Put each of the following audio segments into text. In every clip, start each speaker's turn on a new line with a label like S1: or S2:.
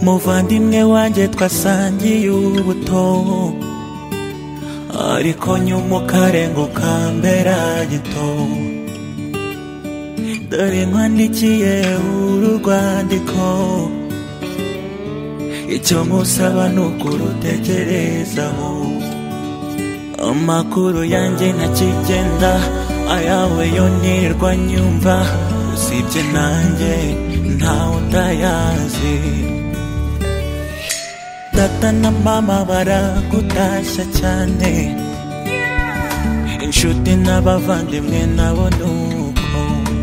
S1: muvandimwe wanjye twasangiye ubuto, ariko nyuma ukarenguka mbera gito. Dore nkwandikiye uru rwandiko, icyo musaba ni ukurutekerezaho. Amakuru yanjye ntakigenda, ayawe yo nirwa nyumva, usibye nanjye ntawe utayazi. Data na mama baragutashya cyane, inshuti n'abavandimwe nabo nuko.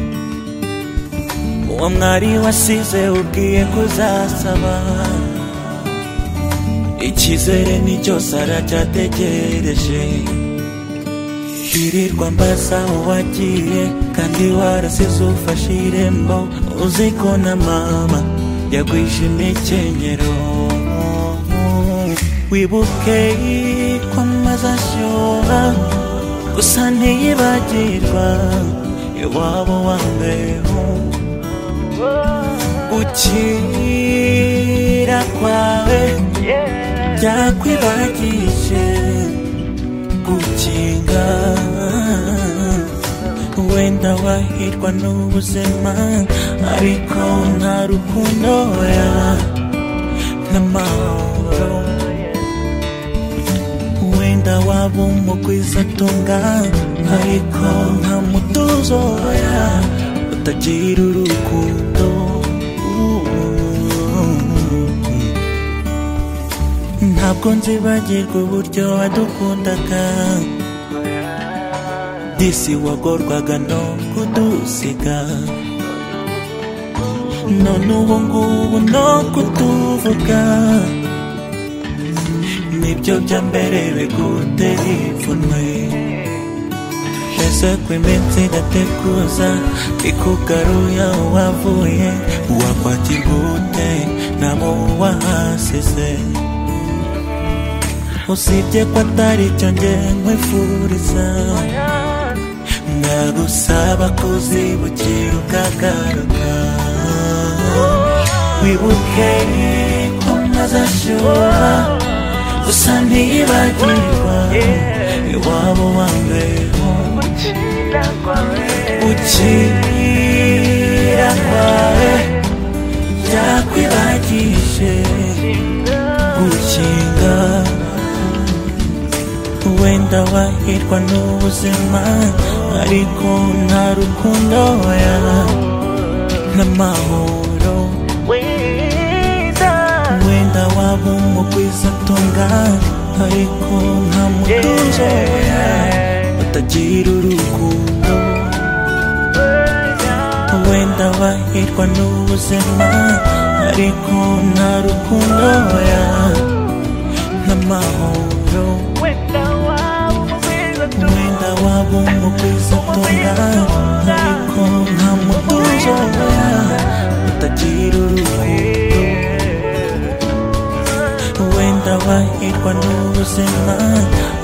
S1: Uwo mwari wasize ubwiye kuzasaba, icyizere ni cyose aracyategereje. Hirirwa mbaza uwagiye, kandi warasize ufashe irembo, uziko na mama yagwishe imikenyero. Wibuke ko amazi ashyuha, gusa ntiyibagirwa iwabo wa mbeho. Gukira kwawe byakwibagije gukinga, wenda wahirwa n'ubuzima, ariko nta rukundo n'amahoro. Wenda waba umugwizatunga, ariko nta mutuzo utagira urukundo. Ntabwo nzibagirwa uburyo wadukundaga, disi wagorwaga no kudusiga, none ubu ngubu no kutuvuga nibyo bya mbere bigutera ipfunwe. Ese ko iminsi idateguza ikugaruye aho wavuye, wakwakirwa ute nabo wahasize? Usibye ko atari cyo njye nkwifuriza, ndagusaba kuzibukira ukagaruka. Wibuke ko amazi ashyuha, gusa ntiyibagirwa iwabo wa mbeho. Gukira kwawe byakwibagije gukinga, wenda wahirwa n'ubuzima, ariko nta rukundo n'amahoro. Wenda waba umugwizatunga, ariko nta mutuzo utagira urukundo. Wenda wahirwa n'ubuzima, ariko nta rukundo n'amahoro. Wenda waba umugwizatunga, ariko nta mutuzo utagira urukundo. Wenda wahirwa n'ubuzima,